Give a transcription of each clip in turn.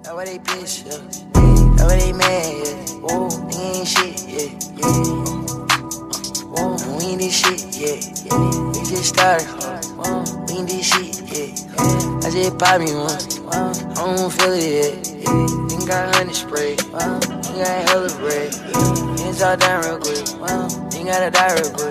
That's why they piss, yeah. That's why they mad, yeah. Whoa, nigga ain't shit, yeah. Whoa, we ain't this shit, yeah. We just started, we ain't this shit, yeah. I just pop me one, I don't feel it yet, yeah. Nigga got honey spray, nigga got hella bread, niggas all down real quick, nigga gotta die real quick.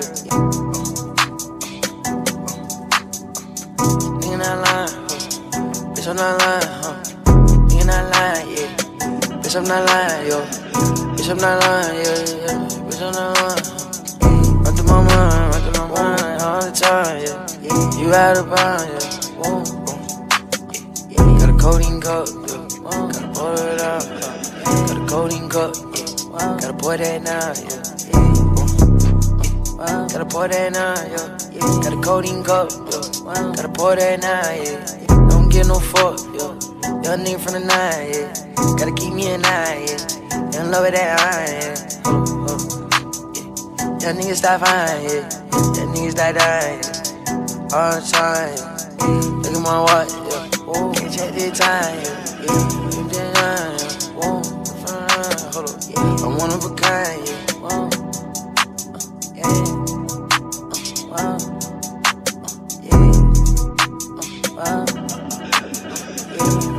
Nigga not lying, bitch I'm not lying, nigga not lying, yeah. Bitch I'm not lying, yo. Bitch I'm not lying, yeah. Bitch I'm not lying. Run through my mind all the time, yeah. You out of bounds, yeah. Whoa, whoa. Got a codeine cup, yeah. Gotta pour it out, yeah. Got a codeine cup, yeah. Gotta pour that now, yeah. Gotta pour that now, yeah. Got a codeine cup, yeah. Gotta pour that now, yeah. Don't get no fuck, yeah. Young nigga from the 9, yeah. Gotta keep me in 9, yeah. Young love it that iron, yeah. Young niggas stop fine, yeah. Young niggas die dying, yeah. All the time, yeah. Look at my watch, yeah. Whoa, can't check this time, yeah. Keep that 9, yeah. Whoa, hold up, yeah. I'm one of a kind, yeah. Whoa, yeah. Yeah.